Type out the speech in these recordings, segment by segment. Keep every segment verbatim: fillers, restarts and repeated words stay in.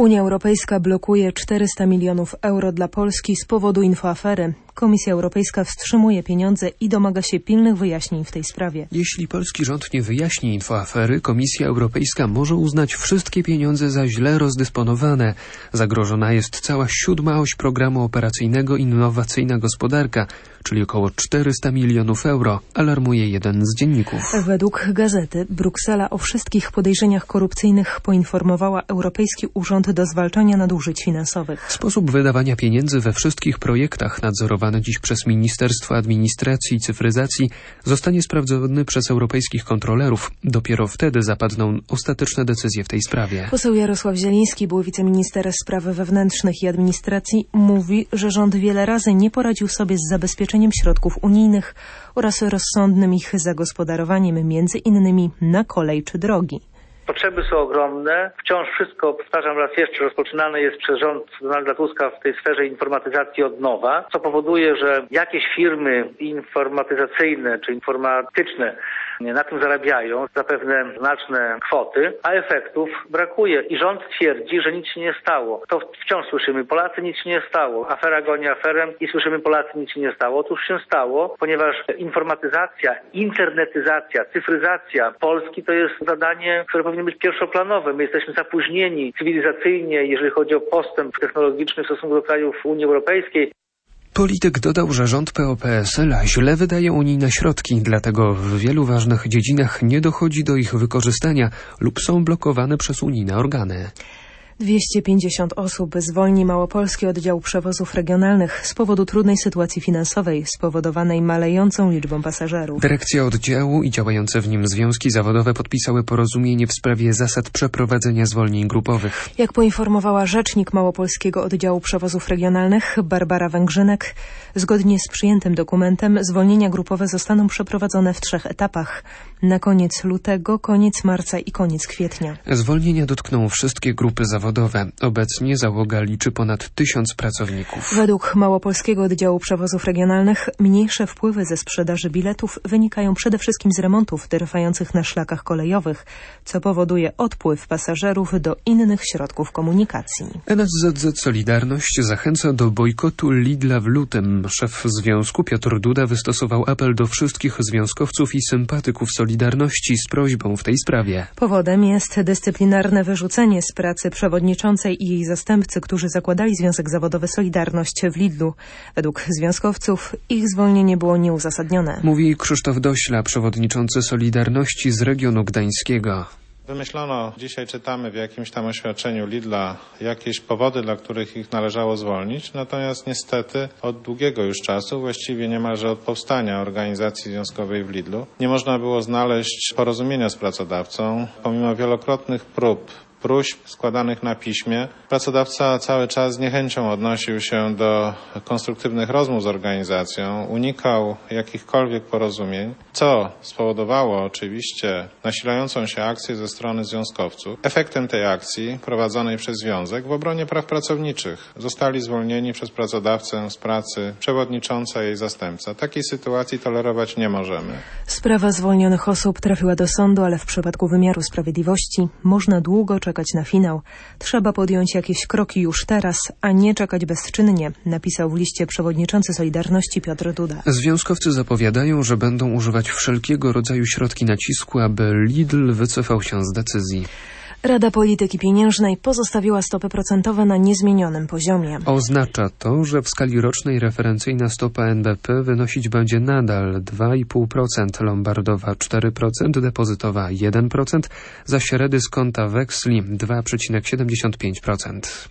Unia Europejska blokuje czterysta milionów euro dla Polski z powodu infoafery. Komisja Europejska wstrzymuje pieniądze i domaga się pilnych wyjaśnień w tej sprawie. Jeśli polski rząd nie wyjaśni infoafery, Komisja Europejska może uznać wszystkie pieniądze za źle rozdysponowane. Zagrożona jest cała siódma oś programu operacyjnego Innowacyjna Gospodarka, czyli około czterysta milionów euro, alarmuje jeden z dzienników. Według gazety Bruksela o wszystkich podejrzeniach korupcyjnych poinformowała Europejski Urząd do Zwalczania Nadużyć Finansowych. Sposób wydawania pieniędzy we wszystkich projektach nadzorowany dziś przez Ministerstwo Administracji i Cyfryzacji zostanie sprawdzony przez europejskich kontrolerów. Dopiero wtedy zapadną ostateczne decyzje w tej sprawie. Poseł Jarosław Zieliński, były wiceminister spraw wewnętrznych i administracji, mówi, że rząd wiele razy nie poradził sobie z zabezpieczeniem środków unijnych oraz rozsądnym ich zagospodarowaniem, między innymi na kolej czy drogi. Potrzeby są ogromne. Wciąż wszystko, powtarzam raz jeszcze, rozpoczynane jest przez rząd Donalda Tuska w tej sferze informatyzacji od nowa, co powoduje, że jakieś firmy informatyzacyjne czy informatyczne na tym zarabiają zapewne znaczne kwoty, a efektów brakuje. I rząd twierdzi, że nic się nie stało. To wciąż słyszymy, Polacy nic się nie stało. Afera goni aferę i słyszymy, Polacy nic się nie stało. Otóż się stało, ponieważ informatyzacja, internetyzacja, cyfryzacja Polski to jest zadanie, które powinno być pierwszoplanowe. My jesteśmy zapóźnieni cywilizacyjnie, jeżeli chodzi o postęp technologiczny w stosunku do krajów Unii Europejskiej. Polityk dodał, że rząd P O P S L źle wydaje unijne środki, dlatego w wielu ważnych dziedzinach nie dochodzi do ich wykorzystania lub są blokowane przez unijne organy. dwieście pięćdziesiąt osób zwolni Małopolski Oddział Przewozów Regionalnych z powodu trudnej sytuacji finansowej spowodowanej malejącą liczbą pasażerów. Dyrekcja oddziału i działające w nim związki zawodowe podpisały porozumienie w sprawie zasad przeprowadzenia zwolnień grupowych. Jak poinformowała rzecznik Małopolskiego Oddziału Przewozów Regionalnych Barbara Węgrzynek, zgodnie z przyjętym dokumentem zwolnienia grupowe zostaną przeprowadzone w trzech etapach. Na koniec lutego, koniec marca i koniec kwietnia. Zwolnienia dotkną wszystkie grupy zawodowe. Obecnie załoga liczy ponad tysiąc pracowników. Według Małopolskiego Oddziału Przewozów Regionalnych mniejsze wpływy ze sprzedaży biletów wynikają przede wszystkim z remontów trwających na szlakach kolejowych, co powoduje odpływ pasażerów do innych środków komunikacji. N S Z Z Solidarność zachęca do bojkotu Lidla w lutym. Szef związku Piotr Duda wystosował apel do wszystkich związkowców i sympatyków Solidarności z prośbą w tej sprawie. Powodem jest dyscyplinarne wyrzucenie z pracy przewodniczącej i jej zastępcy, którzy zakładali Związek Zawodowy Solidarność w Lidlu. Według związkowców ich zwolnienie było nieuzasadnione. Mówi Krzysztof Dośla, przewodniczący Solidarności z regionu gdańskiego. Wymyślono, dzisiaj czytamy w jakimś tam oświadczeniu Lidla jakieś powody, dla których ich należało zwolnić, natomiast niestety od długiego już czasu, właściwie niemalże od powstania organizacji związkowej w Lidlu, nie można było znaleźć porozumienia z pracodawcą, pomimo wielokrotnych prób próśb składanych na piśmie. Pracodawca cały czas z niechęcią odnosił się do konstruktywnych rozmów z organizacją, unikał jakichkolwiek porozumień, co spowodowało oczywiście nasilającą się akcję ze strony związkowców. Efektem tej akcji prowadzonej przez związek w obronie praw pracowniczych zostali zwolnieni przez pracodawcę z pracy przewodnicząca i jej zastępca. Takiej sytuacji tolerować nie możemy. Sprawa zwolnionych osób trafiła do sądu, ale w przypadku wymiaru sprawiedliwości można długo czekać na finał. Trzeba podjąć jakieś kroki już teraz, a nie czekać bezczynnie, napisał w liście przewodniczący Solidarności Piotr Duda. Związkowcy zapowiadają, że będą używać wszelkiego rodzaju środki nacisku, aby Lidl wycofał się z decyzji. Rada Polityki Pieniężnej pozostawiła stopy procentowe na niezmienionym poziomie. Oznacza to, że w skali rocznej referencyjna stopa N B P wynosić będzie nadal dwa i pół procent, lombardowa cztery procent, depozytowa jeden procent, zaś redyskonta weksli dwa przecinek siedemdziesiąt pięć procent.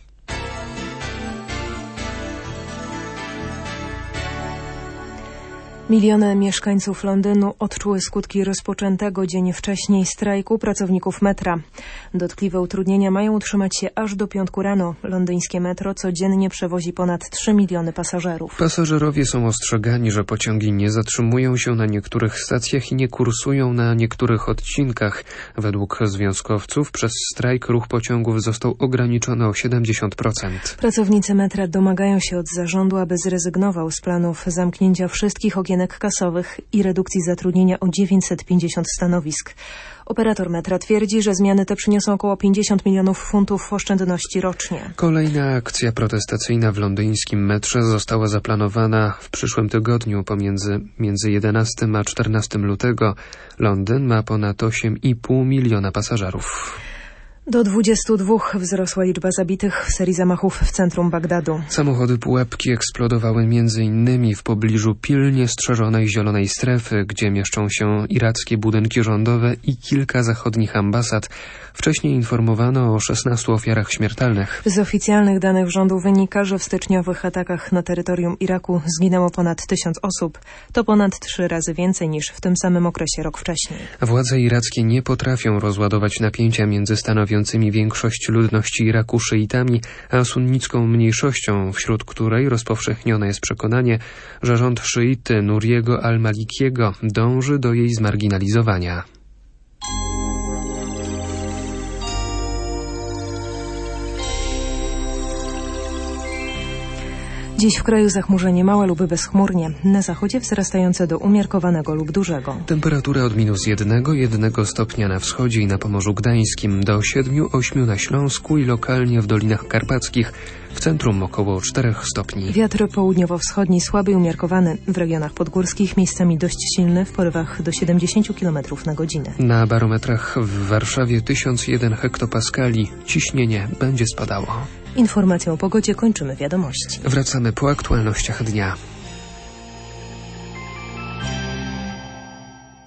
Miliony mieszkańców Londynu odczuły skutki rozpoczętego dzień wcześniej strajku pracowników metra. Dotkliwe utrudnienia mają utrzymać się aż do piątku rano. Londyńskie metro codziennie przewozi ponad trzy miliony pasażerów. Pasażerowie są ostrzegani, że pociągi nie zatrzymują się na niektórych stacjach i nie kursują na niektórych odcinkach. Według związkowców przez strajk ruch pociągów został ograniczony o siedemdziesiąt procent. Pracownicy metra domagają się od zarządu, aby zrezygnował z planów zamknięcia wszystkich okien okienek kasowych i redukcji zatrudnienia o dziewięćset pięćdziesiąt stanowisk. Operator metra twierdzi, że zmiany te przyniosą około pięćdziesiąt milionów funtów oszczędności rocznie. Kolejna akcja protestacyjna w londyńskim metrze została zaplanowana w przyszłym tygodniu pomiędzy między jedenastego a czternastego lutego. Londyn ma ponad osiem i pół miliona pasażerów. Do dwudziestu dwóch wzrosła liczba zabitych w serii zamachów w centrum Bagdadu. Samochody pułapki eksplodowały między innymi w pobliżu pilnie strzeżonej zielonej strefy, gdzie mieszczą się irackie budynki rządowe i kilka zachodnich ambasad. Wcześniej informowano o szesnastu ofiarach śmiertelnych. Z oficjalnych danych rządu wynika, że w styczniowych atakach na terytorium Iraku zginęło ponad tysiąc osób. To ponad trzy razy więcej niż w tym samym okresie rok wcześniej. Władze irackie nie potrafią rozładować napięcia między stanowiącymi większość ludności Iraku szyitami, a sunnicką mniejszością, wśród której rozpowszechnione jest przekonanie, że rząd szyity Nuriego al-Malikiego dąży do jej zmarginalizowania. Dziś w kraju zachmurzenie małe lub bezchmurnie. Na zachodzie wzrastające do umiarkowanego lub dużego. Temperatura od minus jednego, jednego stopnia na wschodzie i na Pomorzu Gdańskim do siedmiu, ośmiu na Śląsku i lokalnie w Dolinach Karpackich. W centrum około czterech stopni. Wiatr południowo-wschodni słaby i umiarkowany. W regionach podgórskich miejscami dość silny, w porywach do siedemdziesięciu kilometrów na godzinę. Na barometrach w Warszawie tysiąc jeden hektopaskali. Ciśnienie będzie spadało. Informacją o pogodzie kończymy wiadomości. Wracamy po aktualnościach dnia.